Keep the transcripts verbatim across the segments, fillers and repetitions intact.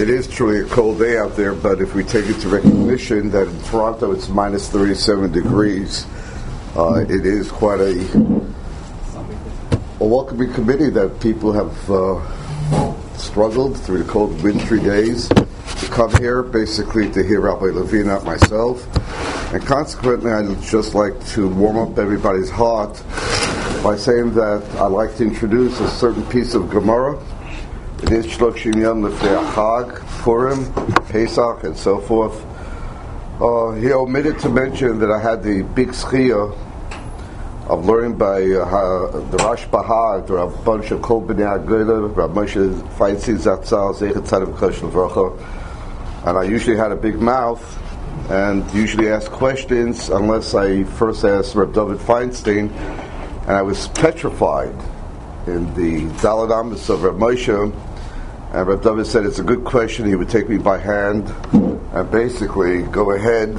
It is truly a cold day out there, but if we take into recognition that in Toronto it's minus thirty-seven degrees, uh, it is quite a, a welcoming committee that people have uh, struggled through the cold wintry days to come here, basically to hear Rabbi Levine, not myself. And consequently, I'd just like to warm up everybody's heart by saying that I'd like to introduce a certain piece of Gemara. It is Shloshim Yom Lefnei Chag, Purim, Pesach, and so forth. Uh, he omitted to mention that I had the big schia of learning by uh, the Rosh Bahag, or a bunch of Kol B'nai Agudah, Rav Moshe Feinstein Zatzal, Zeichet Tzaddik V'Kodesh L'Vracha. And I usually had a big mouth and usually asked questions unless I first asked Rav David Feinstein, and I was petrified in the Daled Amos of Rav Moshe. And Rav David said it's a good question. He would take me by hand and basically go ahead,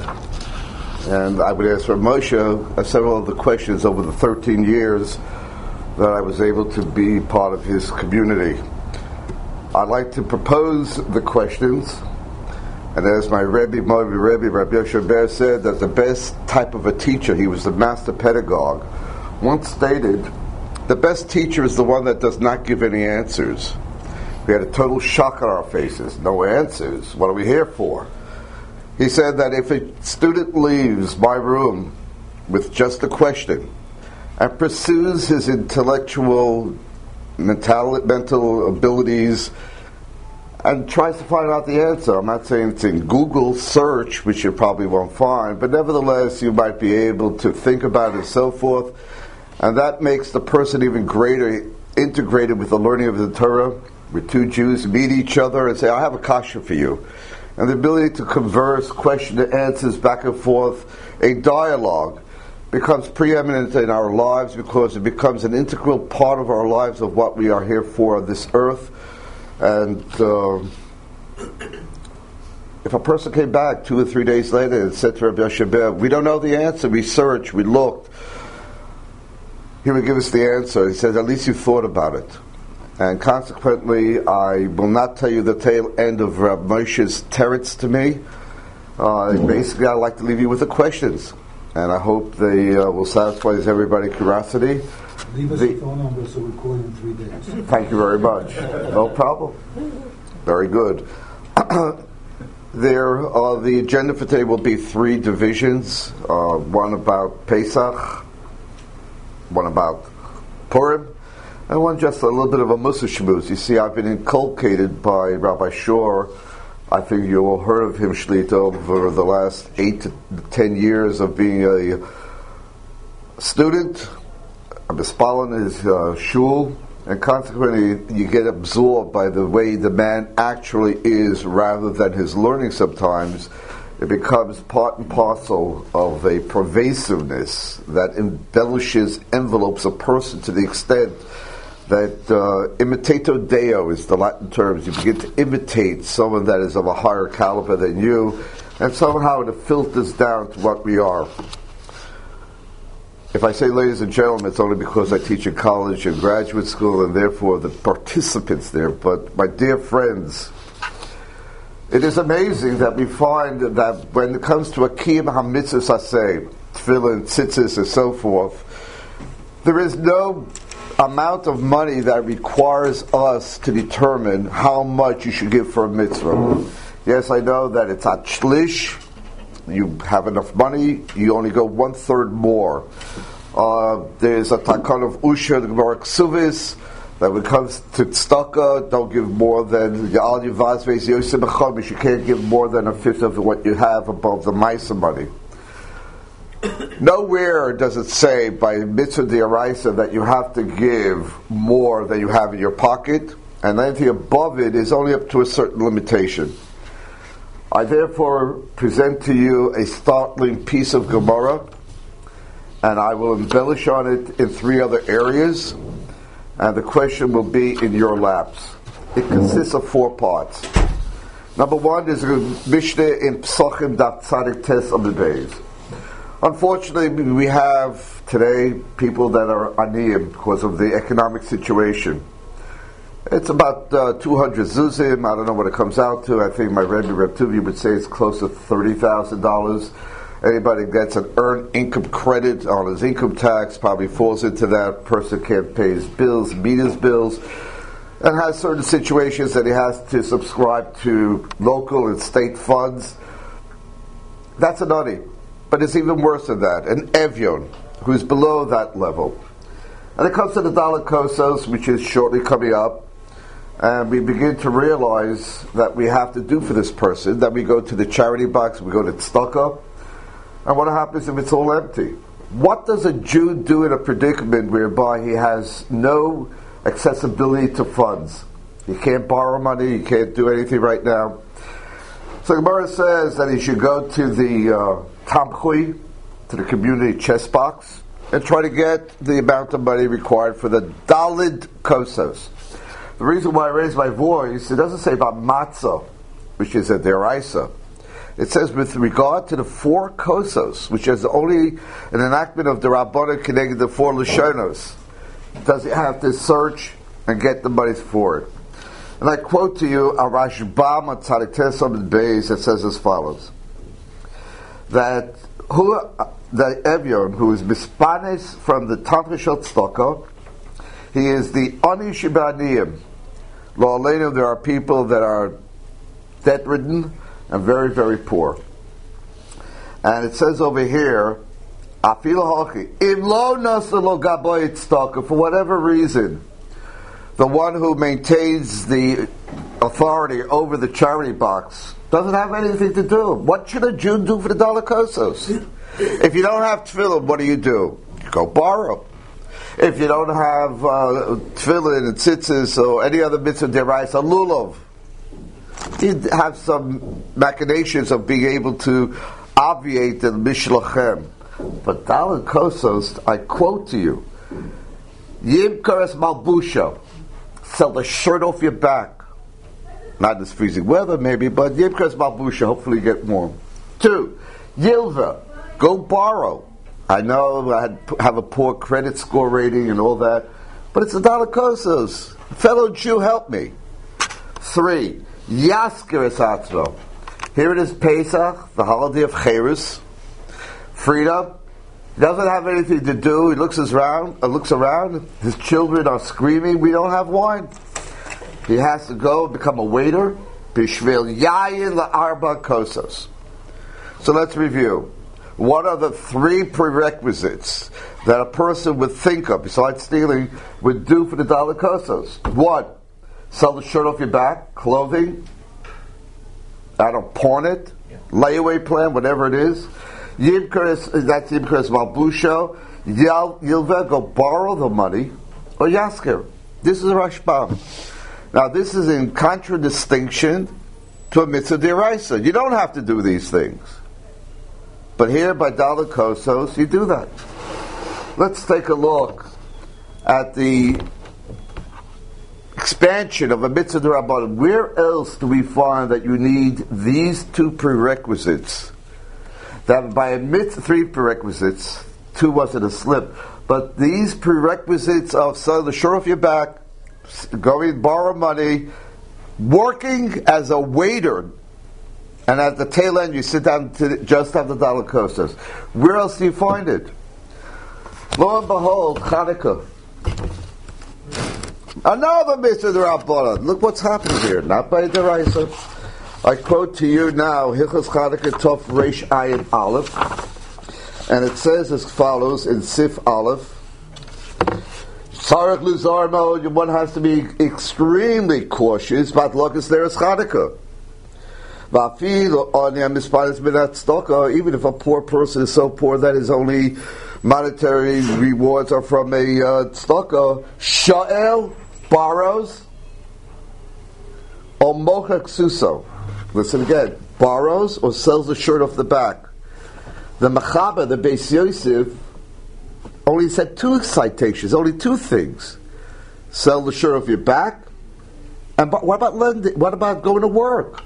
and I would ask Rav Moshe several of the questions over the thirteen years that I was able to be part of his community. I'd like to propose the questions, and as my Rebbe, Moavi Rebbe, Rabbi Yoshe Ber said, that the best type of a teacher, he was the master pedagogue, once stated, the best teacher is the one that does not give any answers. We had a total shock on our faces. No answers. What are we here for? He said that if a student leaves my room with just a question and pursues his intellectual mental, mental abilities and tries to find out the answer, I'm not saying it's in Google search, which you probably won't find, but nevertheless you might be able to think about it and so forth, and that makes the person even greater integrated with the learning of the Torah. Where two Jews meet each other and say, I have a kasha for you. And the ability to converse, question and answers back and forth, a dialogue becomes preeminent in our lives because it becomes an integral part of our lives of what we are here for on this earth. And uh, if a person came back two or three days later and said to Rabbi Yoshe Ber, we don't know the answer, we searched, we looked, he would give us the answer. He says, at least you thought about it. And consequently, I will not tell you the tail end of Rav Moshe's teretz to me. Uh, basically, I'd like to leave you with the questions. And I hope they uh, will satisfy everybody's curiosity. Leave us the, a phone number so we call you in three days. Thank you very much. No problem. Very good. There, uh, the agenda for today will be three divisions. Uh, one about Pesach, one about Purim, I want just a little bit of a mussar shmooze. You see, I've been inculcated by Rabbi Shor. I think you all heard of him, Shlita, over the last eight to ten years of being a student. I'm in his uh, shul, and consequently you get absorbed by the way the man actually is rather than his learning sometimes. It becomes part and parcel of a pervasiveness that embellishes, envelopes a person to the extent that uh, imitato Deo is the Latin term. You begin to imitate someone that is of a higher caliber than you, and somehow it filters down to what we are. If I say ladies and gentlemen, it's only because I teach in college and graduate school, and therefore the participants there. But my dear friends, it is amazing that we find that when it comes to Akiyim HaMitzvahs Aseh, Tefillin, Tzitzis, and so forth, there is no amount of money that requires us to determine how much you should give for a mitzvah. Yes, I know that it's at shlish. You have enough money, you only go one third more. Uh, there's a takon of Usha, the Gemara Ksuvis, that when it comes to tzedakah, don't give more than Ya'al Yivazves Yosef B'chomish. You can't give more than a fifth of what you have above the Maisa money. Nowhere does it say by mitzvah d'oraisa that you have to give more than you have in your pocket, and anything above it is only up to a certain limitation. I therefore present to you a startling piece of Gemara, and I will embellish on it in three other areas, and the question will be in your laps. It consists of four parts. Number one is a Mishnah in Psachim Daf Tzadik Tes Amud Beis. Unfortunately, we have today people that are aniyim because of the economic situation. It's about uh, two hundred zuzim. I don't know what it comes out to. I think my Rebbe Reb Tuvi would say it's close to thirty thousand dollars. Anybody that gets an earned income credit on his income tax probably falls into that. Person can't pay his bills, meet his bills, and has certain situations that he has to subscribe to local and state funds. That's an adi. But it's even worse than that. An Evyon, who's below that level. And it comes to the Dalet Kosos, which is shortly coming up. And we begin to realize that we have to do for this person, that we go to the charity box, we go to tzedakah, and what happens if it's all empty? What does a Jew do in a predicament whereby he has no accessibility to funds? He can't borrow money, he can't do anything right now. So Gemara says that he should go to the uh, Tamchui, to the community chest box, and try to get the amount of money required for the Dalet Kosos. The reason why I raise my voice, it doesn't say about matzah, which is a deraisa. It says with regard to the four kosos, which is only an enactment of the Rabbana connected the four Lashonos. Does it have to search and get the money for it? And I quote to you a Rashbam on Tzadik Tesam Beis that says as follows: that who the Evyon, who is mispanes from the Tantrishot Tzedakah, he is the Ani Shibaniyim. Lo Aleinu, there are people that are debt-ridden and very, very poor. And it says over here, Afilu Hachi, Im lo nasa lo gaboy tzedakah, for whatever reason, the one who maintains the authority over the charity box doesn't have anything to do. What should a Jew do for the Dalet Kosos? If you don't have tefillin, what do you do? You go borrow. If you don't have uh, tefillin and tzitzis or any other mitzvah deraisa, lulav, you have some machinations of being able to obviate the mishlachem. But Dalet Kosos, I quote to you, Yim kares malbusha, sell the shirt off your back. Not in this freezing weather, maybe, but Yim kares malbusha, hopefully you get warm. Two, Yilva, go borrow. I know I had, have a poor credit score rating and all that, but it's a Dalet Kosos. Fellow Jew, help me. Three, Yasker es atzmo. Here it is Pesach, the holiday of Cherus, freedom. He doesn't have anything to do. He looks around. Uh, looks around. His children are screaming, "We don't have wine." He has to go and become a waiter. Bishvil yayin la'arba kosos. So let's review. What are the three prerequisites that a person would think of, besides stealing, would do for the Dalet Kosos? One, sell the shirt off your back, clothing. I don't pawn it, yeah. Layaway plan, whatever it is. Yimkeres, that's Yimkeres Malbusho. Yilveh, go borrow the money, or Yasker. This is Rashbam. Now, this is in contradistinction to a mitzvah deraisa. You don't have to do these things. But here, by Dalet Kosos, you do that. Let's take a look at the expansion of a mitzvah d'Rabbanan. Where else do we find that you need these two prerequisites? That by a mitzvah, three prerequisites, two wasn't a slip, but these prerequisites of selling the shirt off your back, going borrow money, working as a waiter, and at the tail end you sit down to just have the Dalet Kosos. Where else do you find it? Lo and behold, Chanukah. Another mitzvah d'Rabbanan. Look what's happening here. Not by deraisa. I quote to you now, Hilchos Chanukah Tov Reish Ayin Aleph, and it says as follows in Sif Aleph: Sarach Luzarmo. One has to be extremely cautious. But look, it's there is Chanukah. Even if a poor person is so poor that his only monetary rewards are from a uh, tzedakah, Sha'el borrows, or mochak suso. Listen again, borrows or sells the shirt off the back. The Mechaber, the Beis Yosef, only said two citations, only two things: sell the shirt off your back, and what about lending? What about going to work?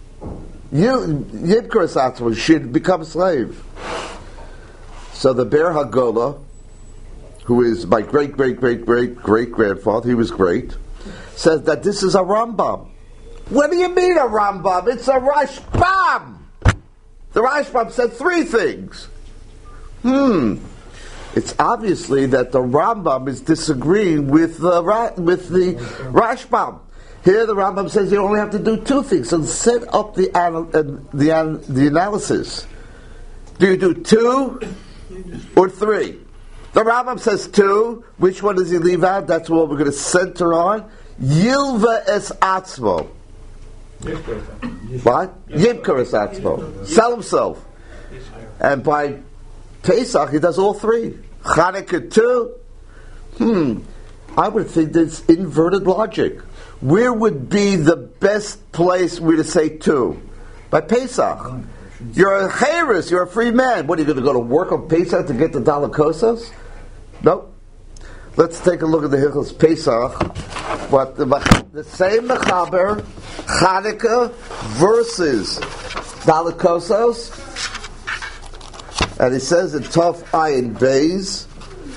Yidkar Satzma should become a slave. So the Ber Hagola, who is my great great great great great grandfather, he was great. says that this is a Rambam. What do you mean a Rambam? It's a Rashbam. The Rashbam said three things. Hmm. It's obviously that the Rambam is disagreeing with the with the Rashbam. Here the Rambam says you only have to do two things. So set up the anal- uh, the an- the analysis. Do you do two or three? The Rambam says two. Which one does he leave out? That's what we're going to center on. Yilva es atzmo. What? Yibkar es atzmo. Sell himself. And by Pesach he does all three. Chanukah two. Hmm. I would think that's inverted logic. Where would be the best place where to say two? By Pesach. You're a chayris, you're a free man. What, are you going to go to work on Pesach to get the dalakosas? Nope. Let's take a look at the Hilchos Pesach. But the, the same Mechaber, Chanukah versus dalakosas. And he says in Tov Ayin Beis,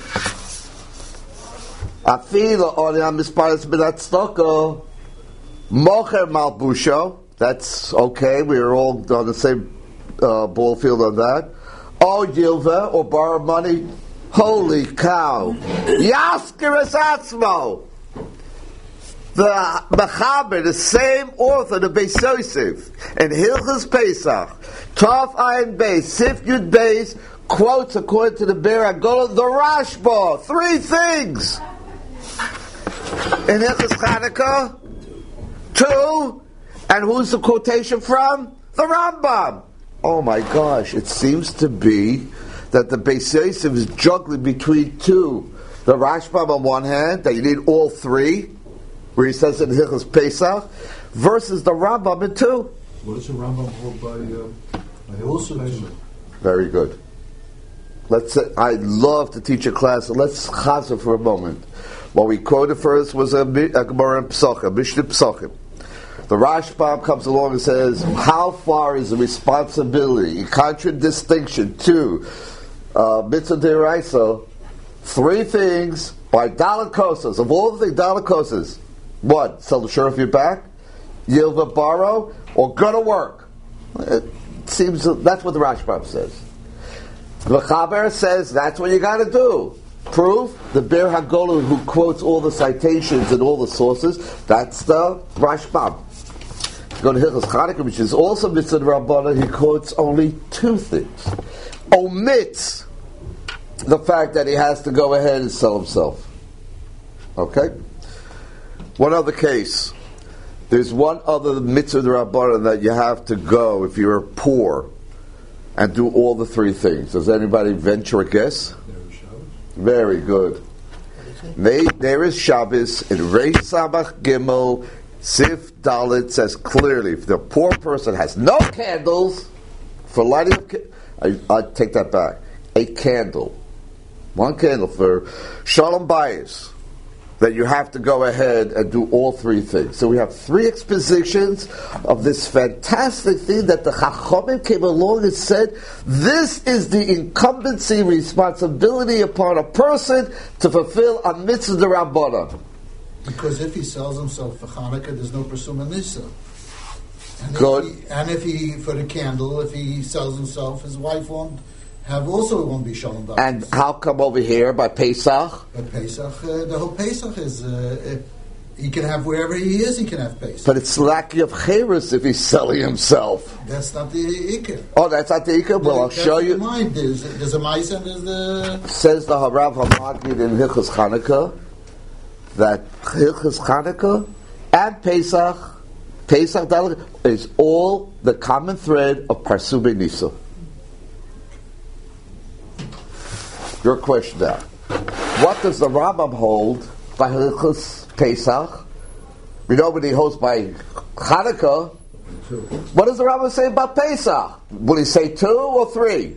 Afila Olam Misparis B'Natztoko Mocher Malbusho. That's okay. We're all on the same uh, ball field on that. O Yilva, or borrow money. Holy cow! Yasker es atzmo. The Mechaber, the same author, the Beis Yosef, and Hilchos Pesach, Tov Ayin Beis, Sif Yud Beis, quotes according to the Be'er Hagdolah, the Rashba, three things. In Hilchos Chanukah, two, and who's the quotation from? The Rambam. Oh my gosh, it seems to be that the Beis Yosef is juggling between two. The Rashbam on one hand, that you need all three, where he says in Hilchos Pesach, versus the Rambam in two. What does the Rambam hold by uh, by Hilchos Pesach? Very good. Let's say, I love to teach a class, so let's chazer for a moment. What we quoted first was a, a Gemara in Pesachim, Mishnah Pesachim. The Rashbam comes along and says, how far is the responsibility, in contradistinction to uh, Mitzvah D'Oraisa, three things by dalakosas, of all the things, dalakosas. What? Sell the shirt off your back? Yilva borrow? Or go to work? It seems that's what the Rashbam says. The Chaber says that's what you got to do. Proof, the Be'er Hagdolah who quotes all the citations and all the sources, that's the Rashbam. Go to Hilchos Chanukah, which is also Mitzvah Rabbanah, he quotes only two things. Omits the fact that he has to go ahead and sell himself. Okay? One other case. There's one other Mitzvah Rabbanah that you have to go if you're poor and do all the three things. Does anybody venture a guess? Very good. They, there is Shabbos in Reish Samach Gimel, Sif Dalit says clearly, if the poor person has no candles for lighting up, I, I take that back. A candle, one candle for Shalom Bayis, that you have to go ahead and do all three things. So we have three expositions of this fantastic thing that the Chachamim came along and said, this is the incumbency, responsibility upon a person to fulfill a mitzvah d'Rabbanah. Because if he sells himself for Hanukkah, there's no Persuma Nisa. And Good. If he, and if he, for the candle, if he sells himself, his wife won't have also won't be Shalom Bayis. And how come over here by Pesach? By Pesach, uh, the whole Pesach is, uh, he can have wherever he is, he can have Pesach. But it's lacking of Cheres if he's selling himself. That's not the Iker. Oh, that's not the Ikar? Well, I'll That's show the you. Mind. There's, there's a Maisa and there's the... Says the Harav HaMagid in Hilchos Chanukah that Hilchos Chanukah and Pesach, Pesach Dalit, is all the common thread of Parsu B'Nisa. Your question now. What does the Rambam hold by Hilchos Pesach? We know what he holds by Chanukah. What does the Rambam say about Pesach? Will he say two or three?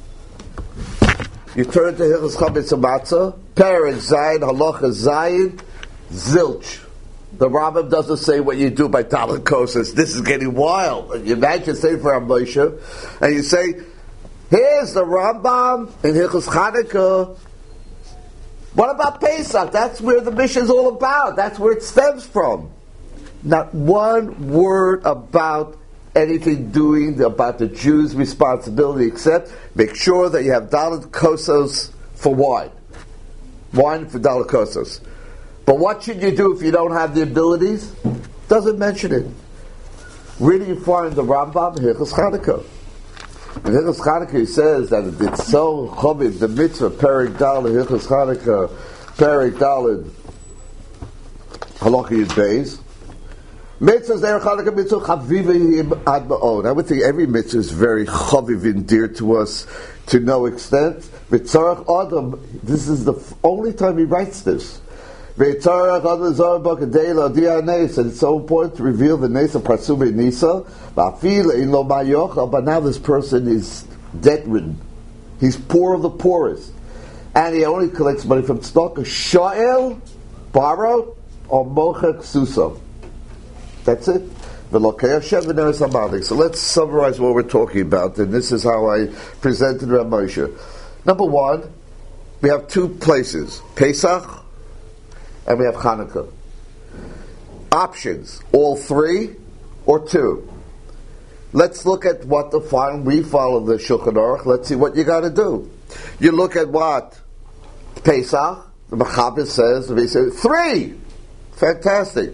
You turn to Hilchos Chametz Matzah, Perek Zayin, Halacha Zayin, Zilch. The Rambam doesn't say what you do by Talmud Kosas. This is getting wild. You imagine saying for Moshe, and you say, here's the Rambam in Hilchos Chanukah What about Pesach? That's where the mission is all about. That's where it stems from. Not one word about anything doing about the Jews' responsibility, except make sure that you have dalet kosos for wine. Wine for dalet kosos. But what should you do if you don't have the abilities? Doesn't mention it. Where do you find the Rambam? Hilchos Chanukah. In Hilchos Chanukah he says that it's so chaviv, the mitzvah, Perek Daled, Hilchos Chanukah, Perek Daled, Halacha Yud Beis. Mitzvahs there, Chanukah mitzvah, chaviv ad ma'od. I would think every mitzvah is very chaviv and dear to us to no extent. V'tzarech Adam, this is the only time he writes this. V'tzarech Adam Zor B'Kadei L'Odiah Nes, and it's so important to reveal the Nes of Parsumei Nisa. But now this person is debt-ridden. He's poor of the poorest. And he only collects money from tzedakah. Sha'el, borrow, or mochek suso. That's it. So let's summarize what we're talking about. And this is how I presented Rav Moshe. Number one, we have two places. Pesach and we have Chanukah. Options. All three or two. Let's look at what the final, we follow the Shulchan Aruch. Let's see what you got to do. You look at what? Pesach, the Mechaber says, they say, three! Fantastic.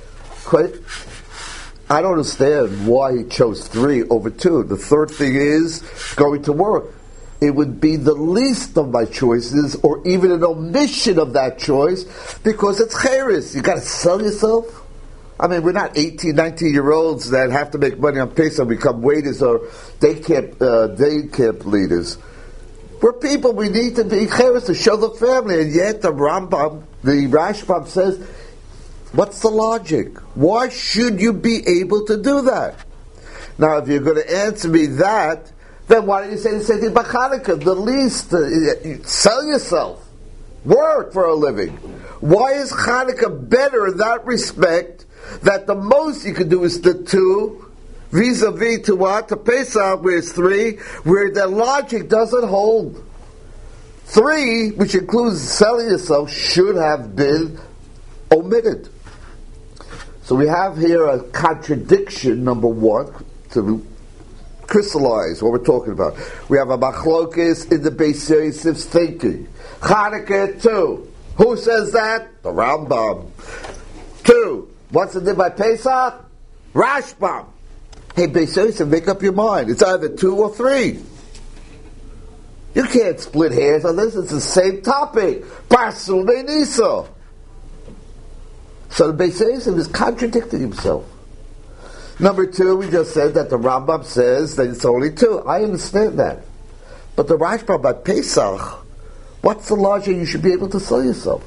I don't understand why he chose three over two. The third thing is going to work. It would be the least of my choices, or even an omission of that choice, because it's cheres. You got to sell yourself. I mean, we're not eighteen, nineteen-year-olds that have to make money on Pesach, become waiters or day camp, uh, day camp leaders. We're people, we need to be cheres to show the family, and yet the Rambam, the Rashbam says, what's the logic? Why should you be able to do that? Now, if you're going to answer me that, then why don't you say the same thing about Chanukah? The least, uh, sell yourself. Work for a living. Why is Chanukah better in that respect, that the most you can do is the two, vis-a-vis to what? To Pesach, where it's three, where the logic doesn't hold. Three, which includes selling yourself, should have been omitted. So we have here a contradiction, number one, to crystallize what we're talking about. We have a machlokes in the Beis Yosef's thinking. Chanukah, two. Who says that? The Rambam. Two. What's the name by Pesach? Rashbam. Hey, Beis Yosef, make up your mind. It's either two or three. You can't split hairs on this. It's the same topic. Parsumei Nisa. So the Beis Yosef is contradicting himself. Number two, we just said that the Rambam says that it's only two. I understand that. But the Rashbam by Pesach, what's the logic you should be able to sell yourself?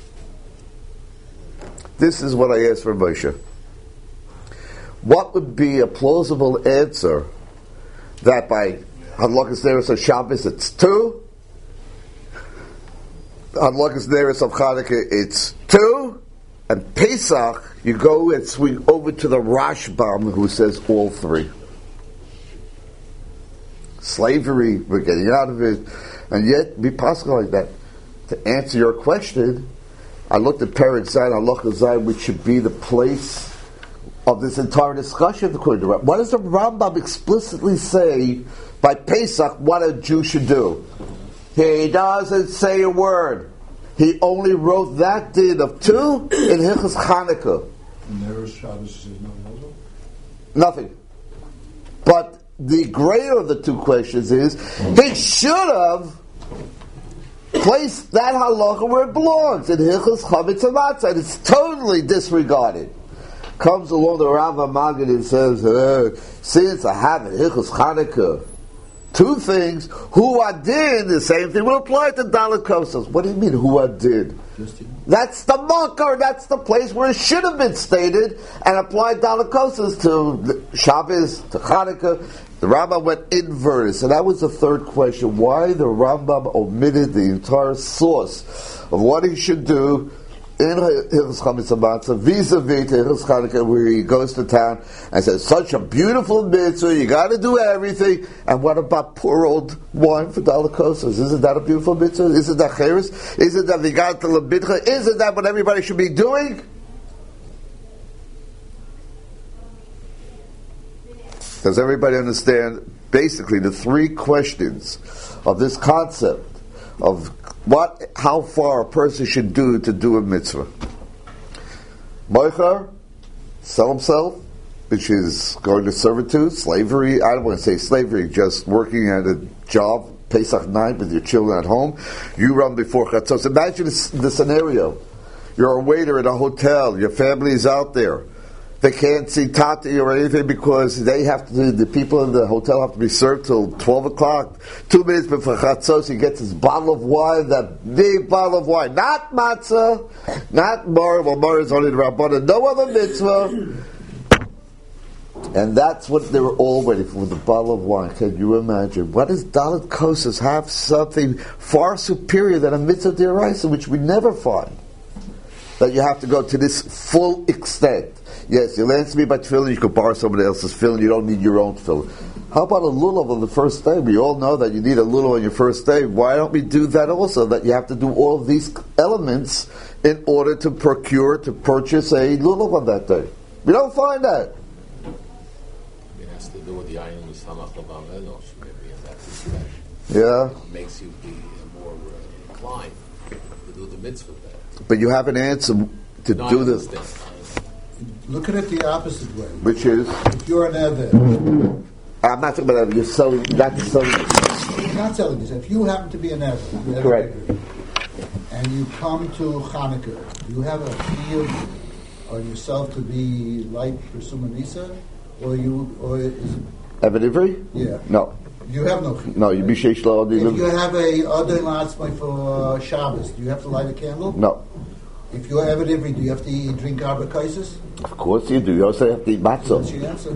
This is what I asked for Moshe. What would be a plausible answer that by Hadlakas Neris of Shabbos it's two, Hadlakas Neris of Chanukah it's two, and Pesach you go and swing over to the Rashbam who says all three. Slavery, we're getting out of it, and yet be possible like that. To answer your question, I looked at Perek Zayin, Halacha Zayin, which should be the place of this entire discussion. According to Rambam, what does the Rambam explicitly say by Pesach what a Jew should do? He doesn't say a word. He only wrote that din of two in Hilchos Chanukah. Nothing. But the greater of the two questions is, he should have place that halacha where it belongs, in Hilchos Chametz HaMatzah, and it's totally disregarded. Comes along the Rav Magen and says, uh, since I have it, Hilchos Chanukah, two things, Hu Adin, the same thing will apply to Dalet Kosos. What do you mean, Hu Adin? That's the marker, that's the place where it should have been stated, and applied Dalet Kosos to Shabbos, to Chanukah. The Rambam went inverse, and that was the third question. Why the Rambam omitted the entire source of what he should do in Hilchos Chametz Matzah vis-a-vis to Hilchos Chanukah, where he goes to town and says, such a beautiful mitzvah, you got to do everything. And what about poor old wine for Daled Kosos? Isn't that a beautiful mitzvah? Isn't that cheres? Isn't that Vigat Lebitcha? Isn't that what everybody should be doing? Does everybody understand basically the three questions of this concept of what, how far a person should do to do a mitzvah? Moichar, sell himself, which is going to servitude, slavery. I don't want to say slavery, just working at a job, Pesach night with your children at home. You run before Chatzos. Imagine this, the scenario. You're a waiter at a hotel. Your family is out there. They can't see Tati or anything because they have to. The people in the hotel have to be served till twelve o'clock. Two minutes before Chatzos, he gets his bottle of wine, that big bottle of wine, not matzah, not mar. Well, mar is only the Rabbana, no other mitzvah. And that's what they were all waiting for, the bottle of wine. Can you imagine? What does Daled Kosos have? Something far superior than a mitzvah d'oraisa, which we never find. That you have to go to this full extent. Yes, you'll answer me by tefillin, you could borrow somebody else's tefillin, you don't need your own tefillin. How about a lulav on the first day? We all know that you need a lulav on your first day. Why don't we do that also? That you have to do all of these elements in order to procure, to purchase a lulav on that day. We don't find that. It has to do with the ayin misamach l'bam enosh, maybe in that respect. Yeah. It makes you be more uh, inclined to do the mitzvah better. But you have an answer to No, do I this. understand. Look at it the opposite way. Which is? If you're an Eved, I'm not talking about that. You're selling, not selling. you're not selling this. If you happen to be an Eved, you have Correct. a degree, and you come to Hanukkah, do you have a chiyuv on yourself to be light for Sumanisa? Or you, or is it, Evan Ivry? yeah. No. You have no chiyuv. No, you be sheish lo. If you have a Adon Latzmai for uh, Shabbos, do you have to light a candle? No. If you're Eved Ivri, do you have to eat, drink Arba Kaisis? Of course you do. You also have to eat That's matzah. your answer.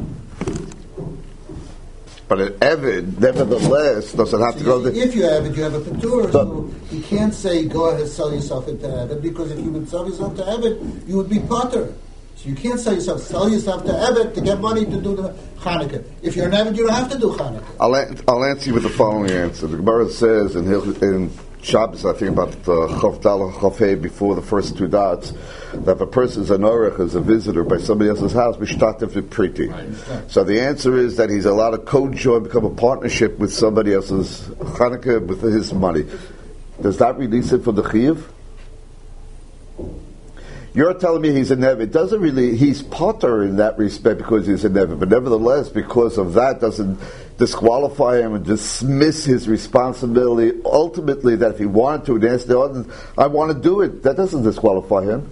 But an Evid, nevertheless, doesn't have to So go you there. see, if you have it, you have a Patur. But- So you can't say, go ahead, sell yourself into Evid, because if you would sell yourself to Evid, you would be Patur. So you can't sell yourself, sell yourself to Evid to get money to do the Hanukkah. If you're an Evid, you don't have to do Hanukkah. I'll, an- I'll answer you with the following answer. The Gemara says in, Hil- in Shabbos, I think about uh, Chav Dal Chav Hey, before the first two dots, that if a person is an orach, is a visitor by somebody else's house, Mishtatev Priti. Right. So the answer is that he's allowed to co-join, become a partnership with somebody else's Hanukkah with his money. Does that release it from the Chiyuv? You're telling me he's a Nevi. It doesn't really, he's potter in that respect because he's a Nevi, but nevertheless, because of that, doesn't disqualify him and dismiss his responsibility. Ultimately, that if he wanted to, and asked the audience, I want to do it, that doesn't disqualify him.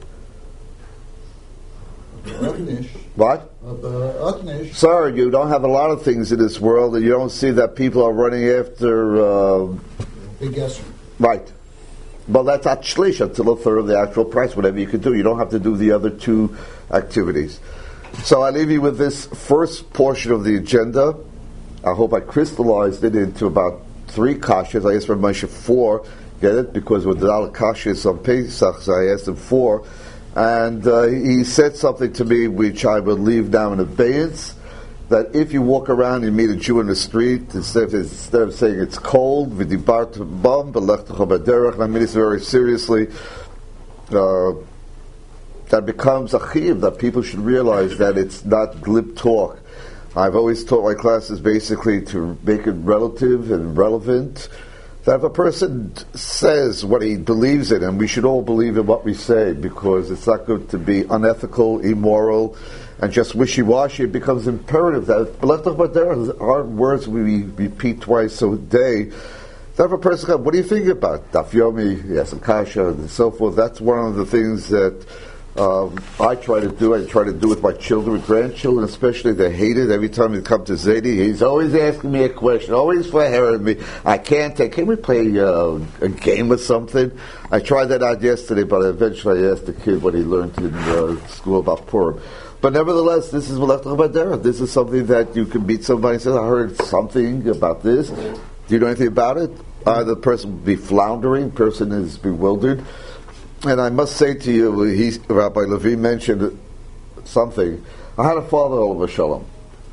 Otnish. What? Otnish. Sir, you don't have a lot of things in this world, and you don't see that people are running after, uh, Big guess. right. Well, that's at shlish until a third of the actual price, whatever you could do. You don't have to do the other two activities. So I leave you with this first portion of the agenda. I hope I crystallized it into about three kashas. I asked for Moshe four. Get it? Because with the Daled kashas on Pesach, so I asked him four. And uh, he said something to me which I will leave now in abeyance. That if you walk around and meet a Jew in the street, instead of, instead of saying it's cold, v'dibart bam, b'lechtecha b'derech, and I mean this very seriously, uh, that becomes a chiyuv, that people should realize that it's not glib talk. I've always taught my classes basically to make it relative and relevant, that if a person says what he believes in, and we should all believe in what we say, because it's not good to be unethical, immoral, and just wishy-washy. It becomes imperative that there are words we repeat twice a day. That if a person comes, what do you think about Daf Yomi, yes, and Kasha, and so forth? That's one of the things that um, I try to do. I try to do with my children, grandchildren, especially. They hate it. Every time they come to Zaidi, he's always asking me a question, always flaring me. I can't take. Can we play uh, a game or something? I tried that out yesterday, but eventually I asked the kid what he learned in uh, school about Purim. But nevertheless, this is Melech Badera. This is something that you can meet somebody and say, I heard something about this. Do you know anything about it? Uh, the person will be floundering, person is bewildered. and I must say to you, he, Rabbi Levi mentioned something. I had a father, Olav Shalom.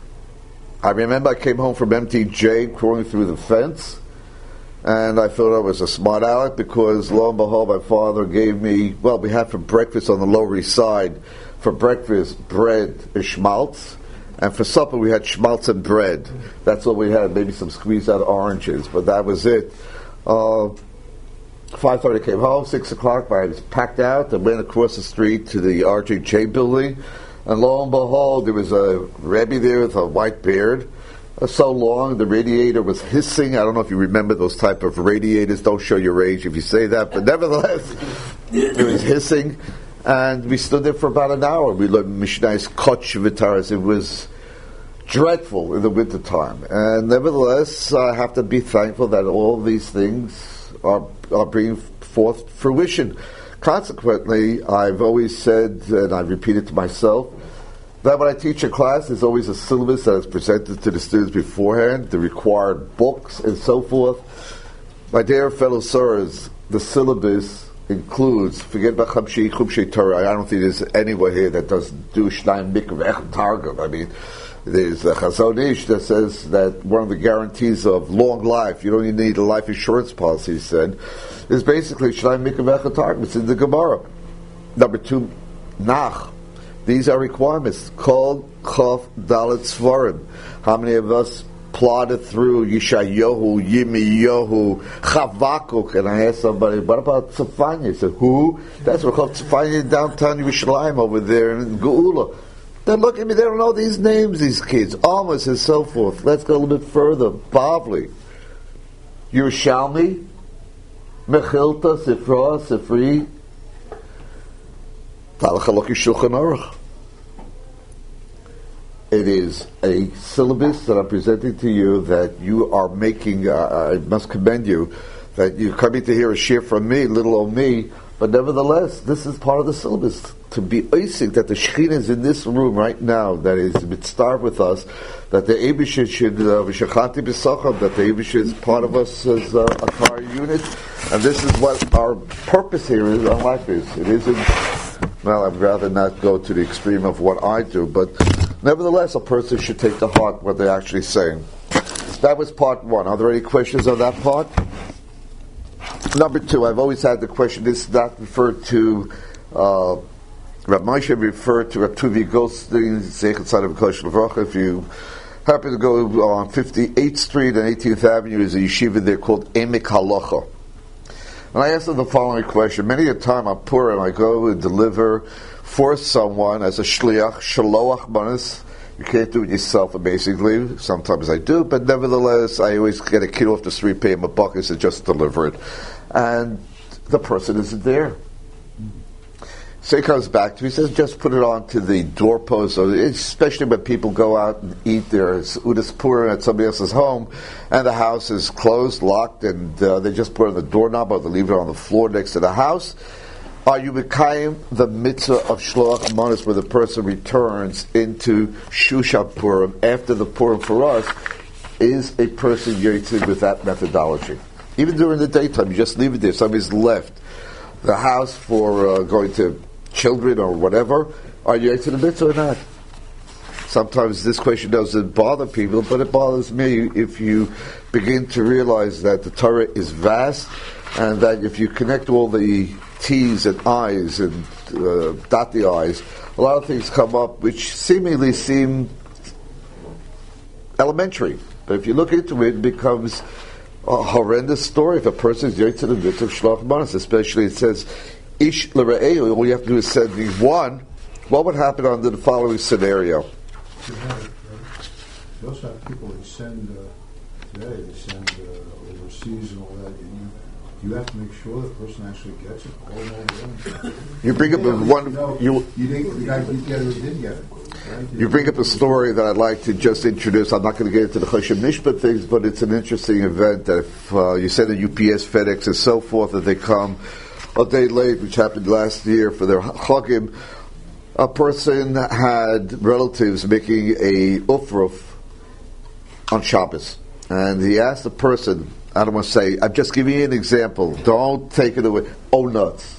I remember I came home from M T J, crawling through the fence, and I thought I was a smart aleck because, lo and behold, my father gave me, well, we had for breakfast on the Lower East Side, for breakfast, bread and schmaltz, and for supper we had schmaltz and bread. That's all we had, maybe some squeezed out oranges, but that was it. Uh, five thirty came home, six o'clock, I was packed out and went across the street to the R J J building, and lo and behold, there was a Rebbe there with a white beard, uh, so long, the radiator was hissing. I don't know if you remember those type of radiators, don't show your age if you say that, but nevertheless, it was hissing, and we stood there for about an hour. We learned Mishnah's Koch Vitaras. It was dreadful in the wintertime, and nevertheless, I have to be thankful that all these things are are bringing forth fruition. Consequently, I've always said, and I repeat it to myself, that when I teach a class, there's always a syllabus that is presented to the students beforehand, the required books, and so forth. My dear fellow sirs, the syllabus includes, forget about Chamshei Chumshei Torah, I don't think there's anyone here that doesn't do Shnayim Mikra Ech Targum. I mean, there's a Chazon Ish that says that one of the guarantees of long life, you don't even need a life insurance policy, he said, is basically Shnayim Mikra Ech Targum. It's in the Gemara. Number two, Nach. These are requirements. Called Chof Dalet Svarim. How many of us plodded through Yeshayahu, Yirmiyahu, Chavakuk? And I asked somebody, what about Tzafanya? He said, who? That's what called Tzafanya in downtown Yerushalayim over there in Geula. Then look at me, they don't know these names, these kids. Amos and so forth. Let's go a little bit further. Bavli. Yerushalmi, Mechilta, Sifra, Sifri, Talachaloki Shulchan Aruch. It is a syllabus that I'm presenting to you that you are making, uh, I must commend you, that you're coming to hear a shir from me, little old me, but nevertheless, this is part of the syllabus. To be oisig that the Shekhinah is in this room right now, that is mitzvah with us, that the Eibusha should, v'shachanti b'sacham, that the Eibusha is part of us as uh, a car unit, and this is what our purpose here is, our life is. It isn't, well, I'd rather not go to the extreme of what I do, but nevertheless, a person should take to heart what they're actually saying. That was part one. Are there any questions on that part? Number two, I've always had the question, this is not referred to, uh, Rav Moshe referred to Rav Tuvi Goldstein, Zeichet Tzaddik V'Kodesh L'Vracha. If you happen to go on fifty-eighth Street and eighteenth Avenue, there's a yeshiva there called Emek Halacha. And I asked them the following question. Many a time I'm poor and I go and deliver for someone as a shliach, shaloach manas. You can't do it yourself, basically. Sometimes I do, but nevertheless, I always get a kid off the street, pay him a buck, and say, just deliver it. And the person isn't there. So he comes back to me, he says, just put it onto the doorpost, especially when people go out and eat their Udas Purim at somebody else's home, and the house is closed, locked, and uh, they just put it on the doorknob, or they leave it on the floor next to the house. Are you mekayim the mitzvah of shloach manos, where the person returns into Shushan Purim after the Purim for us? Is a person yotzei with that methodology? Even during the daytime, you just leave it there. Somebody's left the house for uh, going to children or whatever. Are you yotzei the mitzvah or not? Sometimes this question doesn't bother people, but it bothers me if you begin to realize that the Torah is vast, and that if you connect all the T's and I's and uh, dot the I's, a lot of things come up which seemingly seem elementary. But if you look into it, it becomes a horrendous story if a person is yotzei the mitzvah of shloach manos. Especially it says, ish l're'ehu, all you have to do is send me one. What would happen under the following scenario? You also have people who send, uh, today, they send uh, overseas and all that, and you, you have to make sure the person actually gets it all over. You bring up a one. No, you you didn't. The guy did get it. Or didn't get it. Right? You bring up a story that I'd like to just introduce. I'm not going to get into the Choshen Mishpat things, but it's an interesting event that if uh, you send a U P S, FedEx, and so forth, that they come a day late, which happened last year for their Chagim. A person had relatives making a ufruf on Shabbos, and he asked the person, I don't want to say, I'm just giving you an example, don't take it away, oh nuts.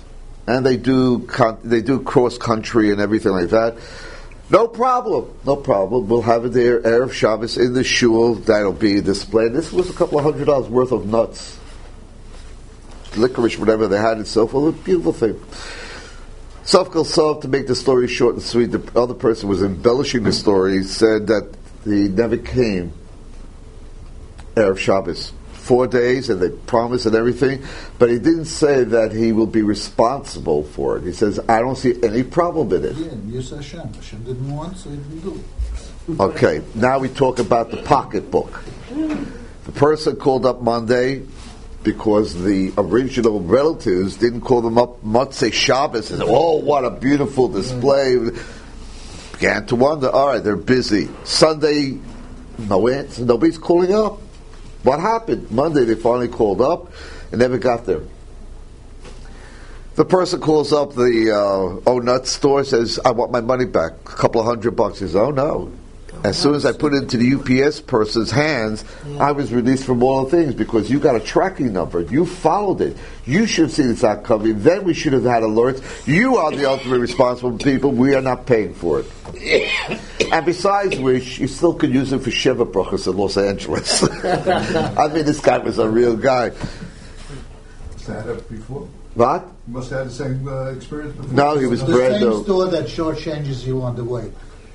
and they do con- they do cross country and everything like that. No problem, no problem. We'll have it there, Erev Shabbos in the shul. That'll be displayed. This was a couple of hundred dollars worth of nuts, licorice, whatever they had, and so forth. A beautiful thing. Sof Kol Sof, to make the story short and sweet, the other person was embellishing the story, said that he never came Erev Shabbos. Four days, and they promised and everything, but he didn't say that he will be responsible for it. He says, I don't see any problem in it. Yeah, yes, Hashem. Hashem didn't want, so he didn't do it. Okay, now we talk about the pocketbook. The person called up Monday because the original relatives didn't call them up Motzei Shabbos and said, oh, what a beautiful display. Began to wonder, all right, they're busy. Sunday, no answer, nobody's calling up. What happened? Monday they finally called up and never got there. The person calls up the uh, Oh Nuts store, says, I want my money back. A couple of hundred bucks. He says, oh no. As soon as I put it into the U P S person's hands, I was released from all the things because you got a tracking number. You followed it. You should have seen this out coming. Then we should have had alerts. You are the ultimate responsible people. We are not paying for it. And besides which, you still could use it for Sheva Brachos in Los Angeles. I mean, this guy was a real guy. Must have had it before. What? You must have had the same uh, experience before. No, he was The brand same new. store that shortchanges you on the way.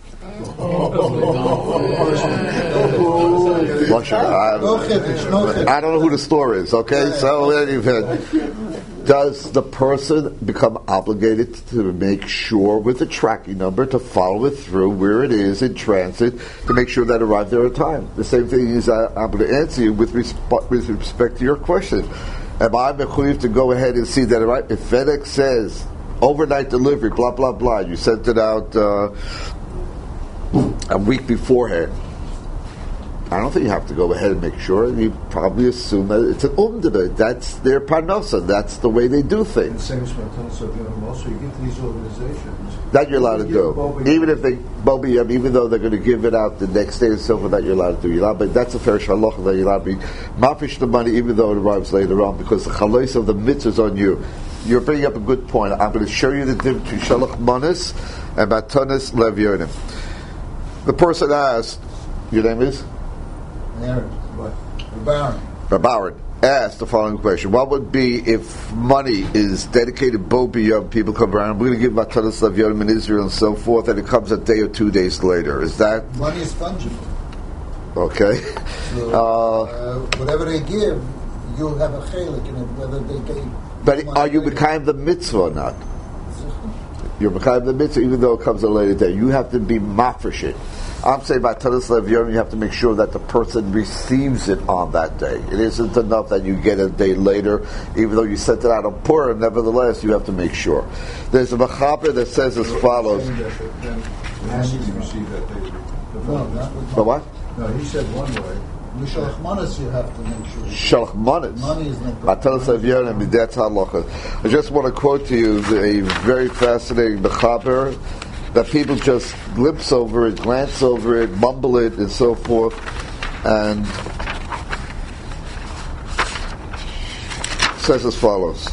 I No chiddush, no chiddush. I don't know who the store is, okay? So, anyway, does the person become obligated to make sure with the tracking number to follow it through where it is in transit to make sure that it arrived there on time? The same thing is uh, I'm going to answer you with, resp- with respect to your question. Am I mechuyev to go ahead and see that it right? If FedEx says overnight delivery, blah, blah, blah, you sent it out uh, a week beforehand, I don't think you have to go ahead and make sure. You probably assume that it's an umdana. That's their parnasa. That's the way they do And things. same as also, you know, also you give these organizations That you're allowed to you do. give Bobi- Even if they, Bobi, um, even though they're going to give it out the next day and so forth, that you're allowed to do. You're allowed, but that's a fair shaloch that you're allowed to be mafish the money even though it arrives later on because the chalois of the mitzvah is on you. You're bringing up a good point. I'm going to show you the difference between shalach manis and matanis lev yonim. The person asked, your name is? Aaron. What? The Baron. Rabauer asked the following question: what would be if money is dedicated Bobi Yom, people come around, we're going to give Matanas Lev Yonim in Israel and so forth, and it comes a day or two days later? Is that Money is fungible. okay? So, Uh, uh, whatever they give, you'll have a chelik in it, whether they gave. But are you Mekayim the mitzvah or not? You're Mekayim the mitzvah even though it comes a later day. You have to be mafresh it. I'm saying by Tadas Lev Yom, you have to make sure that the person receives it on that day. It isn't enough that you get it a day later, even though you sent it out on Purim. Nevertheless, you have to make sure. There's a Mechaber that says as follows. Saying that then it has to be received that day. The No, not with But what? No, he said one way. Mishalach Manas, you have to make sure. Shalach manis. Money is not. Matanas Lev Yom, that's halacha. I just want to quote to you a very fascinating Mechaber that people just glimpse over it, glance over it, mumble it, and so forth. And says as follows.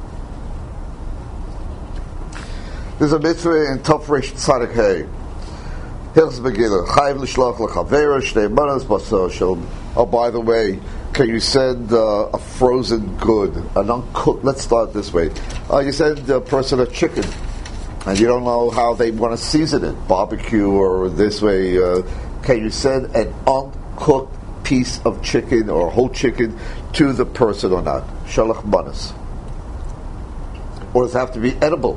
There's a mitzvah in Tofresh Tzadik Hey. Hilchs Megillah. Chayiv l'shloch l'chavera shnei manos basar shel. Oh, by the way, can you send uh, a frozen good, an uncooked? Let's start this way. Uh, you send a person a chicken, and you don't know how they want to season it, barbecue or this way. Uh, can you send an uncooked piece of chicken or whole chicken to the person or not? Shalach manas. Or does it have to be edible?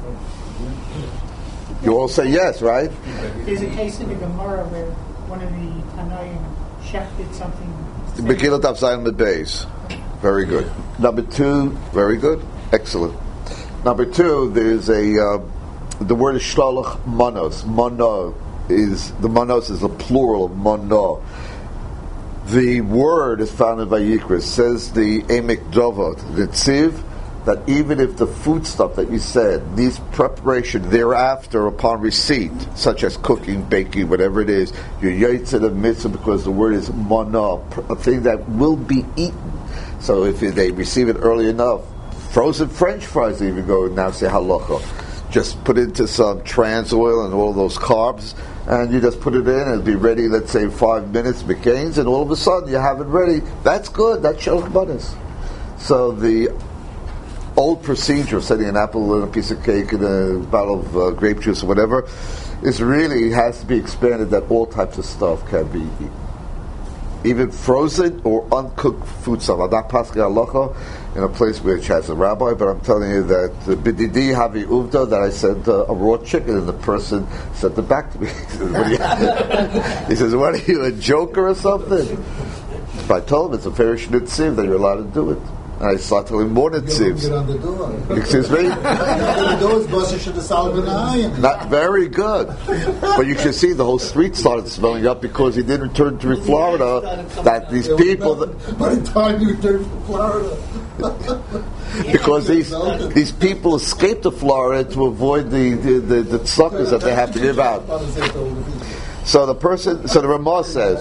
You all say yes, right? There's a case in the Gemara where one of the Tanaim shechted something. Megillah Daf Zayin Beis. Very good. Number two, very good. Excellent. Number two, there's a, uh, the word is shlalach manos. Mana is, the manos is a plural of mana. The word is found in Vayikra. It says the Emek Dovot, the Tziv, that even if the foodstuff that you said needs preparation thereafter upon receipt, such as cooking, baking, whatever it is, you're yaitz the mitzvah because the word is mana, a thing that will be eaten. So if they receive it early enough, Frozen French fries, even go now say halacha. Just put into some trans oil and all those carbs, and you just put it in, and it'll be ready, let's say, five minutes, McCain's, and all of a sudden you have it ready. That's good. That's shalach banas. So the old procedure of setting an apple and a piece of cake and a bottle of uh, grape juice or whatever is really has to be expanded that all types of stuff can be eaten. Even frozen or uncooked food stuff. I'm not passing halacha in a place which has a rabbi, but I'm telling you that the bididi havi uvda, that I sent uh, a raw chicken, and the person sent it back to me. He says, what are you, he says, what are you, a joker or something? But I told him it's a fair shnitziv that you're allowed to do it. And I started telling him more nitzivs. Get on the door. Excuse me? The door is Boshe should have solved an eye. Not very good. But you should see the whole street started smelling up because he didn't return to Florida. That these people... That, by the time you return to Florida... because these these people escaped to Florida to avoid the, the, the, the suckers that they have to give out. So the person... So the Ramah says...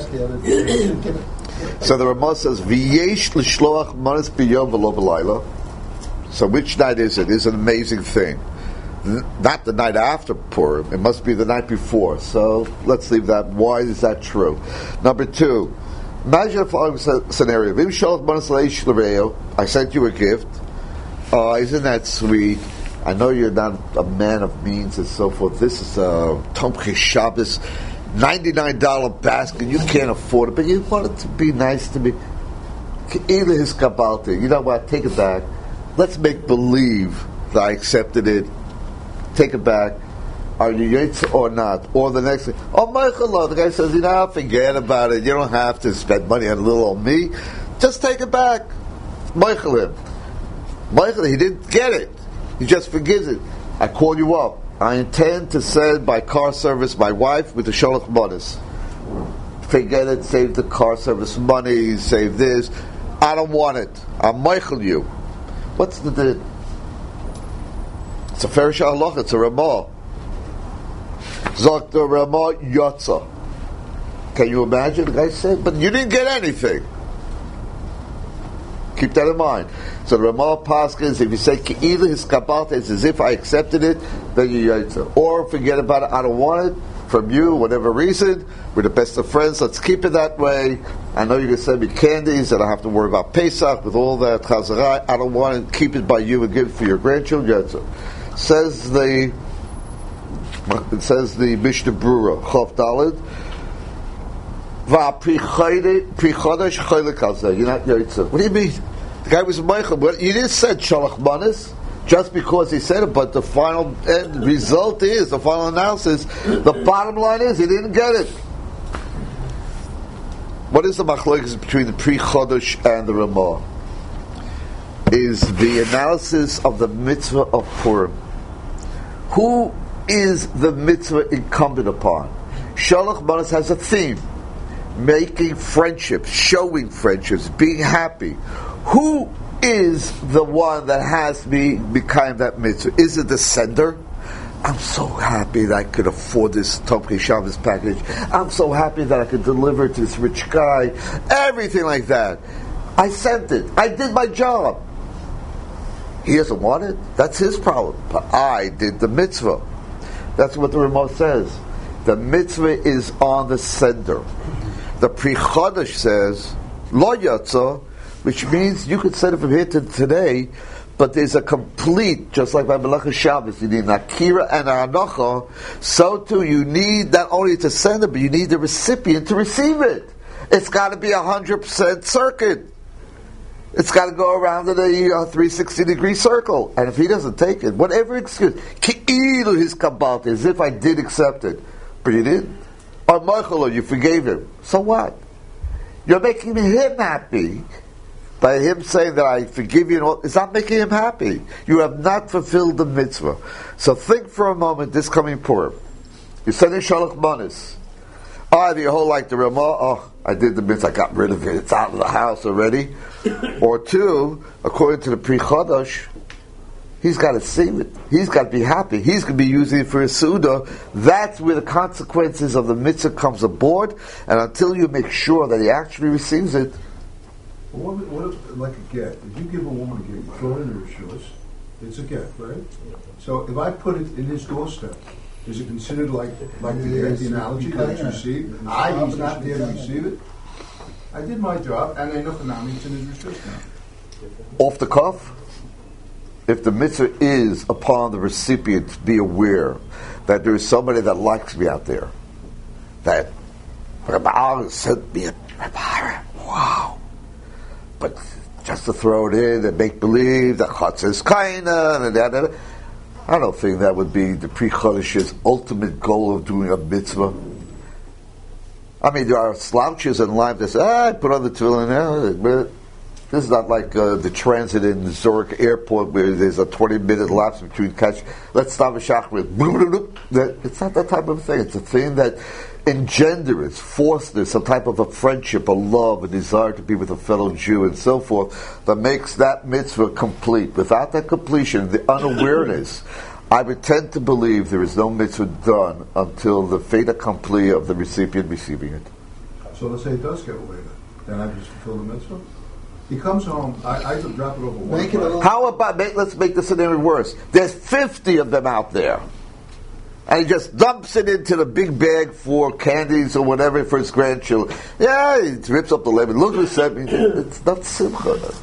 So the Ramah says, "V'yesh l'shloach manas b'yom v'lo b'layla." So which night is it? It's an amazing thing. Not the night after Purim. It must be the night before. So let's leave that. Why is that true? Number two, imagine the following scenario. V'im shalach manas leish l'reyo. I sent you a gift. Oh, isn't that sweet? I know you're not a man of means and so forth. This is a Tomchi Shabbos. ninety-nine dollars basket, you can't afford it, but you want it to be nice to me. Either his kabalti, you know what, take it back. Let's make believe that I accepted it. Take it back. Are you yaitz or not? Or the next thing, oh, Michael, the guy says, you know, forget about it. You don't have to spend money on little old me. Just take it back. Michael him. Michael, he didn't get it. He just forgives it. I call you up. I intend to send by car service my wife with the sholach manas. Forget it, save the car service money, save this. I don't want it. I'm Michael you. What's the din? It's a fair halacha, it's a Ramah. Zok the Ramah yotza. Can you imagine? The guy said, but you didn't get anything. Keep that in mind. So the Ramah Paskins, if you say either his kabalta is as if I accepted it, then you yaitza. Or forget about it, I don't want it from you, whatever reason. We're the best of friends, let's keep it that way. I know you're going to send me candies, and I have to worry about Pesach with all that chazarai. I don't want to keep it by you and give it for your grandchildren. Yaitza. Says the it says the Mishnah Brura, Chav Daled. You're not yaitza. What do you mean? The guy was Michael. But you didn't say shalach manas just because he said it. But the final end result is the final analysis. The bottom line is he didn't get it. What is the machlokes between the Pri Chodesh and the Ramah? Is the analysis of the mitzvah of Purim. Who is the mitzvah incumbent upon? Shalach manas has a theme. Making friendships, showing friendships, being happy. Who is the one that has to be become that mitzvah? Is it the sender? I'm so happy that I could afford this Tomchi Shabbos package. I'm so happy that I could deliver it to this rich guy. Everything like that. I sent it. I did my job. He doesn't want it. That's his problem. But I did the mitzvah. That's what the Ramah says. The mitzvah is on the sender. The Pri Chodesh says, Lo Yatza, which means you could send it from here to today, but there's a complete, just like by Melech Shabbos, you need an Akira and an Anocha, so too you need not only to send it, but you need the recipient to receive it. It's got to be a one hundred percent circuit. It's got to go around in a uh, three hundred sixty degree circle. And if he doesn't take it, whatever excuse, Ki'ilu his kabalta, as if I did accept it, but you didn't. Or Michael, you forgave him. So what? You're making him happy by him saying that I forgive you. And all. It's not making him happy. You have not fulfilled the mitzvah. So think for a moment this coming Purim. You're sending shalach manas. Either you hold like the Ramah, oh, I did the mitzvah, I got rid of it, it's out of the house already. Or two, according to the Pri Chodesh, he's got to save it. He's got to be happy. He's going to be using it for his Suda. That's where the consequences of the mitzvah comes aboard. And until you make sure that he actually receives it, Well, what, what if, like a get? If you give a woman a get, you throw it in her shoes, it's a get, right? So if I put it in his doorstep, is it considered like like the, Yes, the analogy that it's received? I, he's not there to receive it. I did my job, and I know for now it's in his restriction. Off the cuff, if the mitzvah is upon the recipient to be aware that there is somebody that likes me out there, that Rabbi Aaron sent me a Rabbi Aaron, wow. But just to throw it in and make believe that Chutz is kinda and that, that, I don't think that would be the pre-Chodesh's ultimate goal of doing a mitzvah. I mean, there are slouches in life that say, ah, I put on the tefillin now, but this is not like uh, the transit in Zurich airport where there's a twenty-minute lapse between catch. Let's stop a shachrit. It's not that type of thing. It's a thing that engenders, fosters some type of a friendship, a love, a desire to be with a fellow Jew, and so forth, that makes that mitzvah complete. Without that completion, the unawareness, I would tend to believe there is no mitzvah done until the fait accompli of the recipient receiving it. So let's say it does get away, then I just fulfill the mitzvah? He comes home, I, I could drop it over one Make it a- How about, make, let's make the scenario worse. There's fifty of them out there. And he just dumps it into the big bag for candies or whatever for his grandchildren. Yeah, he rips up the lemon. Look who sent me. It's not simcha.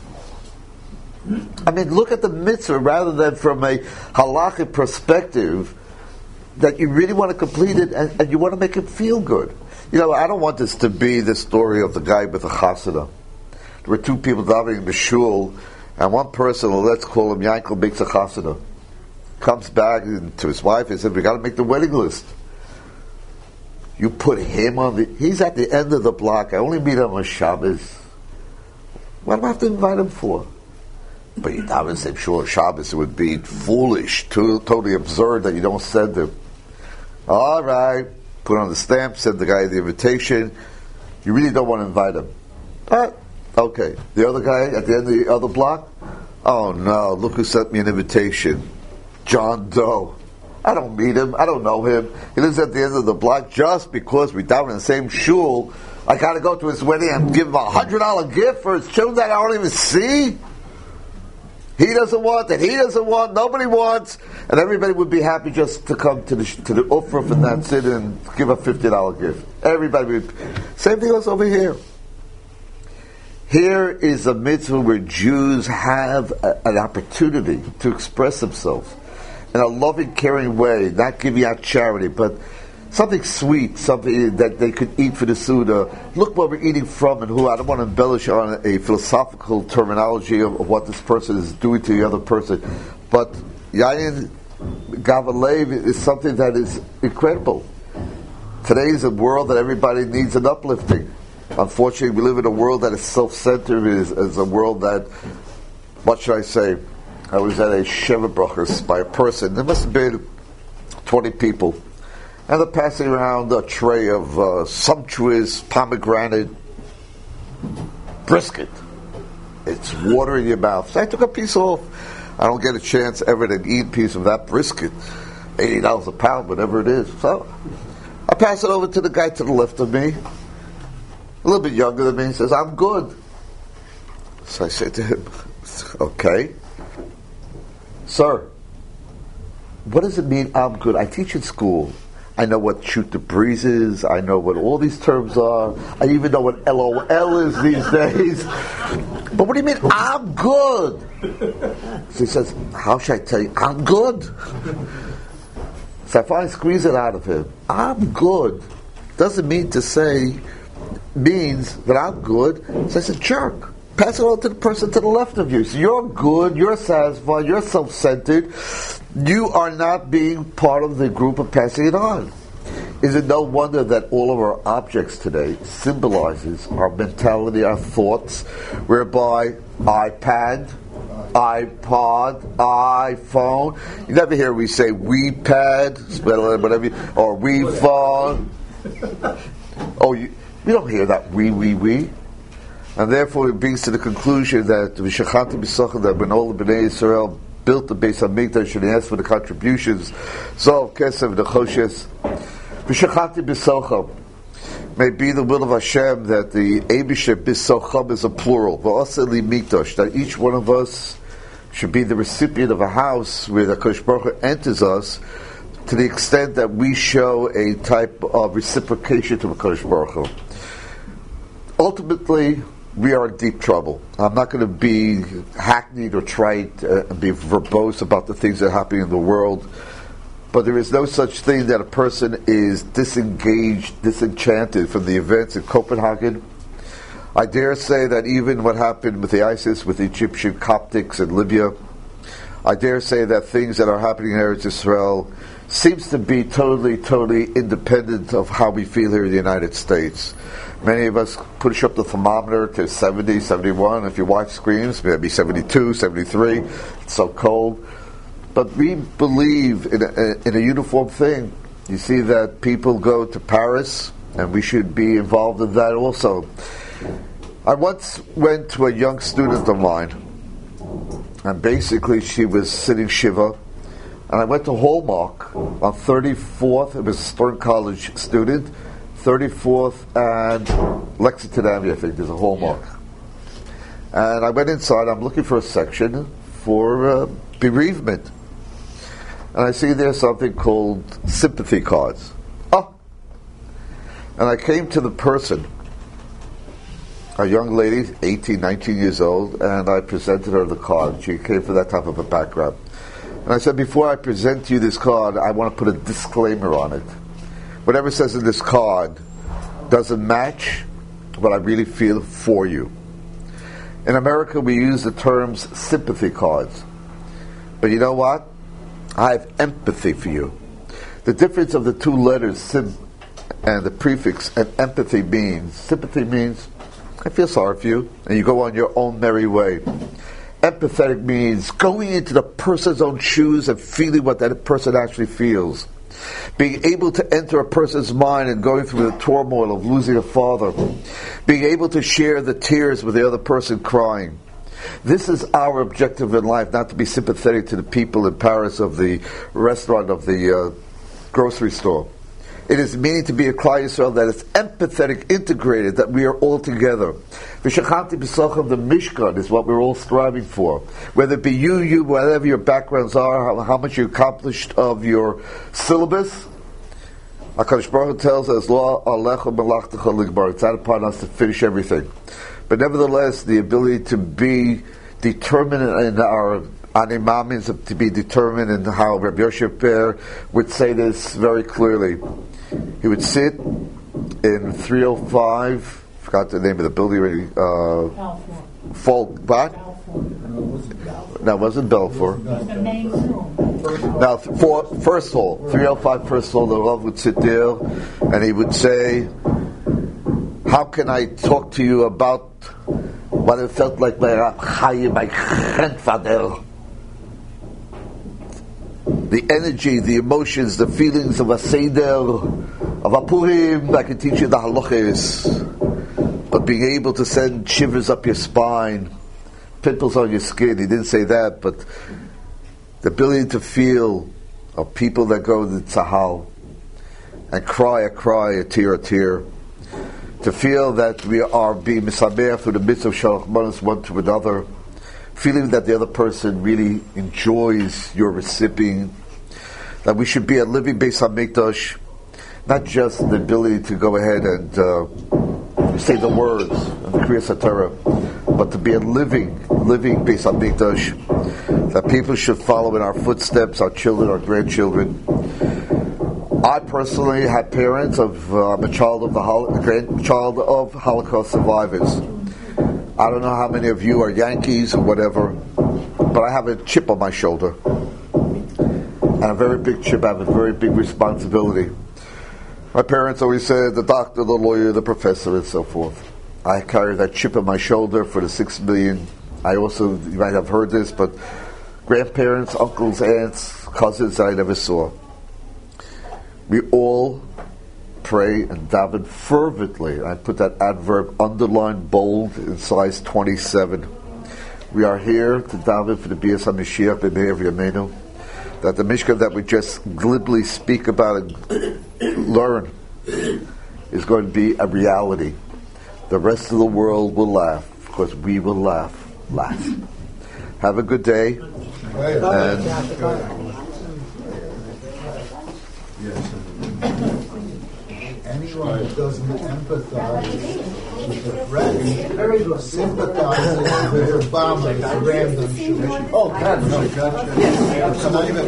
I mean, look at the mitzvah rather than from a halachic perspective that you really want to complete it and, and you want to make it feel good. You know, I don't want this to be the story of the guy with the chasana. There were two people davening in the shul, and one person, well, let's call him Yankel, makes a chasana. Comes back to his wife and said, we got to make the wedding list. You put him on the... He's at the end of the block. I only meet him on Shabbos. What do I have to invite him for? But you daven say, sure, Shabbos, it would be foolish, too, totally absurd that you don't send him. All right. Put on the stamp, send the guy the invitation. You really don't want to invite him. Uh, okay. The other guy at the end of the other block? Oh no, look who sent me an invitation. John Doe. I don't meet him. I don't know him. He lives at the end of the block. Just because we down in the same shul, I got to go to his wedding and give him a hundred dollar gift for his children that I don't even see. He doesn't want that. He doesn't want. Nobody wants, and everybody would be happy just to come to the to the Ufruf and that's it, and give a fifty dollar gift. Everybody would. Same thing goes over here. Here is a mitzvah where Jews have a, an opportunity to express themselves in a loving, caring way, not giving out charity, but something sweet, something that they could eat for the Suda. Look what we're eating from and who. I don't want to embellish on a philosophical terminology of, of what this person is doing to the other person, but Yayin Gavalev is something that is incredible. Today is a world that everybody needs an uplifting. Unfortunately, we live in a world that is self-centered, is, is a world that, what should I say, I was at a Sheva Brachos by a person, there must have been twenty people, and they're passing around a tray of uh, sumptuous pomegranate brisket. It's water in your mouth. So I took a piece off. I don't get a chance ever to eat a piece of that brisket. eighty dollars a pound, whatever it is. So I pass it over to the guy to the left of me, a little bit younger than me. He says, I'm good. So I said to him, okay. Sir, what does it mean I'm good? I teach in school. I know what shoot the breeze is. I know what all these terms are. I even know what L O L is these days. But what do you mean, I'm good? So he says, how should I tell you? I'm good. So I finally squeeze it out of him. I'm good doesn't mean to say, means that I'm good. So I said, jerk. Pass it on to the person to the left of you. So you're good, you're satisfied, you're self-centered. You are not being part of the group of passing it on. Is it no wonder that all of our objects today symbolizes our mentality, our thoughts, whereby iPad, iPod, iPhone. You never hear we say WePad, whatever, or WePhone. Oh, you, you don't hear that we, we, we. And therefore it brings to the conclusion that V'shachanti b'socha, that when all the Bnei Yisrael built the Beis HaMikdash and he asked for the contributions, Zov, Kesef, Nechoshes, V'shachanti b'socha, may be the will of Hashem that the Eibusher Bisocham is a plural, V'aseh li mikdash, that each one of us should be the recipient of a house where the Kodesh Baruch Hu enters us, to the extent that we show a type of reciprocation to the Kodesh Baruch Hu. Ultimately, we are in deep trouble. I'm not going to be hackneyed or trite uh, and be verbose about the things that are happening in the world, but there is no such thing that a person is disengaged, disenchanted from the events in Copenhagen. I dare say that even what happened with the ISIS, with the Egyptian Coptics in Libya, I dare say that things that are happening in Eretz Yisrael seems to be totally, totally independent of how we feel here in the United States. Many of us push up the thermometer to seventy, seventy-one. If you watch screens, maybe seventy-two, seventy-three. It's so cold. But we believe in a, in a uniform thing. You see that people go to Paris, and we should be involved in that also. I once went to a young student of mine, and basically she was sitting Shiva, and I went to Hallmark on thirty-fourth, it was a Stern College student, thirty-fourth and Lexington Avenue, I think, there's a Hallmark. And I went inside, I'm looking for a section for uh, bereavement. And I see there's something called sympathy cards. Oh! And I came to the person, a young lady, eighteen, nineteen years old, and I presented her the card. She came from that type of a background. And I said, before I present you this card, I want to put a disclaimer on it. Whatever it says in this card doesn't match what I really feel for you. In America, we use the terms sympathy cards. But you know what? I have empathy for you. The difference of the two letters, sim, and the prefix, and empathy means, sympathy means, I feel sorry for you, and you go on your own merry way. Empathetic means going into the person's own shoes and feeling what that person actually feels. Being able to enter a person's mind and going through the turmoil of losing a father. Being able to share the tears with the other person crying. This is our objective in life, not to be sympathetic to the people in Paris of the restaurant, of the uh, grocery store. It is meaning to be a Klal Yisrael that is empathetic, integrated, that we are all together. V'shachanti b'socham, the Mishkan is what we're all striving for. Whether it be you, you, whatever your backgrounds are, how, how much you accomplished of your syllabus, HaKadosh Baruch Hu tells us, Lo alecha melachtecha ligbar, it's not upon us to finish everything. But nevertheless, the ability to be determined in our Anima means to be determined, in how Rabbi Yosef Ber would say this very clearly. He would sit in three oh five, forgot the name of the building already, uh, Fall, what? No, it wasn't Belfour. The main room. Now, for, first hall, three oh five first hall, the Rav would sit there, and he would say, how can I talk to you about what it felt like by Rab Chaim, my grandfather? The energy, the emotions, the feelings of a Seder, of a Purim, I can teach you the halachas. But being able to send shivers up your spine, pimples on your skin, he didn't say that, but the ability to feel of people that go to the Tzahal and cry a cry, a tear a tear, to feel that we are being misaber through the midst of shalach manos one to another, feeling that the other person really enjoys your recipient, that we should be a living Beis HaMikdash, not just the ability to go ahead and uh, say the words and the Kriyas HaTorah, but to be a living, living Beis HaMikdash, that people should follow in our footsteps, our children, our grandchildren. I personally had parents of, uh, I'm a child of the Hol- grandchild of Holocaust survivors. I don't know how many of you are Yankees or whatever, but I have a chip on my shoulder. And a very big chip, I have a very big responsibility. My parents always said, the doctor, the lawyer, the professor, and so forth. I carry that chip on my shoulder for the six million. I also, you might have heard this, but grandparents, uncles, aunts, cousins that I never saw. We all pray and daven fervently. I put that adverb underlined bold in size twenty-seven. We are here to daven for the Bias HaMashiach b'meir v'yameinu, that the Mishkan that we just glibly speak about and learn is going to be a reality. The rest of the world will laugh because we will laugh. Laugh. Have a good day. And anyone who doesn't empathize with the threat sympathizes with Obama, it's a random shooting. oh, God, no. Yes. Can I even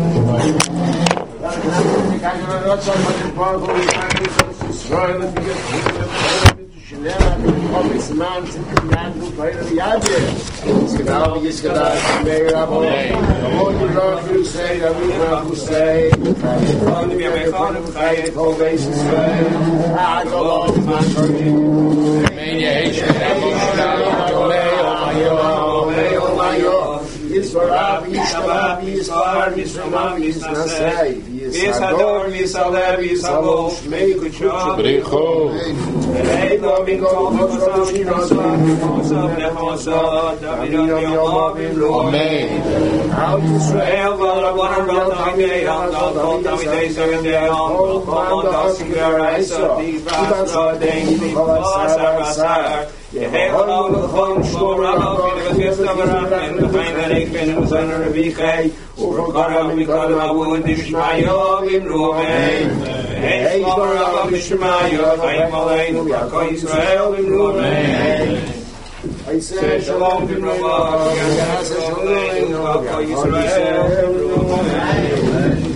Yisrael, Yisrael, Yisrael, Yisrael, Yisrael, Yisrael, Yisrael, Yisrael, Shmei Kutshav, Bricho. Hey, loving God, Moshe, Yisrael, Moshe, Nechosah, David, Yom, Yom, Amen. Out Yisrael, Varavana, Ramay, Yom, David, Yisrael, Yom, Chol, Dasim, Yaraisa, Tivasra, Dei, Tivasar, Asar, Yehel, Lachon, Shmorah, Yevestam, and the Fain that ik ben in zijn Revichei, over Karam, Mikadam, Abu, and Dishmayo, in Ruvain. Hey, Slavara, Dishmayo, Fain Malain, Yako Israel, in Ruvain. I say, Shalom, in Ruvain, Yako Israel, in Ruvain.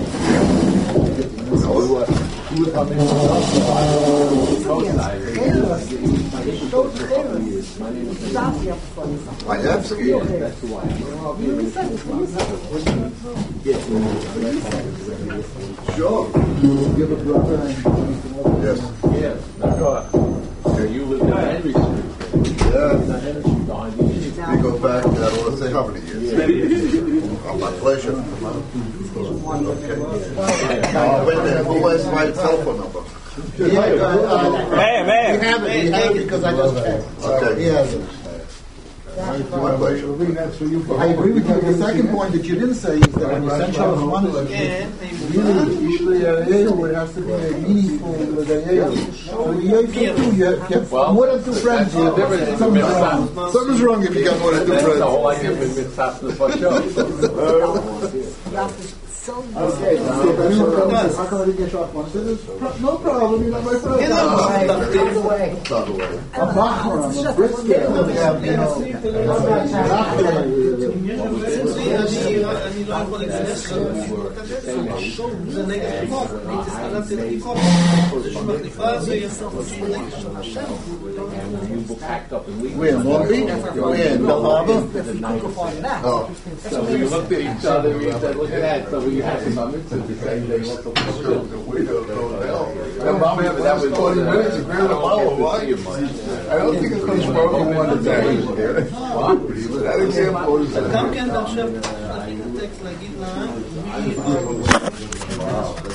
I am scared. Sure. Yes. Yes. So you live in Henry Street. Yeah. We go back, I don't want to say how many years. Oh, my pleasure. Okay. Uh, wait a minute, who has my telephone number? Yeah, uh, Hey, man. we have it, we have it because I just checked. Okay. He has it. My pleasure. I agree with you. The second point that you didn't say is that when you send Shalom money, really, usually a Yale, it has to be a meaningful with a Yale. So the Yale too, you have, you have more than two friends. You have something's wrong. Something's wrong if you got more than two That's friends. the whole idea of mitzvah the Pasha. Okay, how come I didn't get shot once? No problem, you're not my friend. It's on the way. It's on the way. I'm Bachman, I'm a Brit scale. We have, you know, we're in Long Beach, we're in Bell Harbor. Oh. So we looked at each other, we said, look at that. So we had some mitzvah the same day. We don't go down. And Mama, that was twenty minutes, a grand a mile, what? I don't think it's going to smoke on one day. That example is... גם כן עכשיו, להגיד את הטקסט, להגיד לה,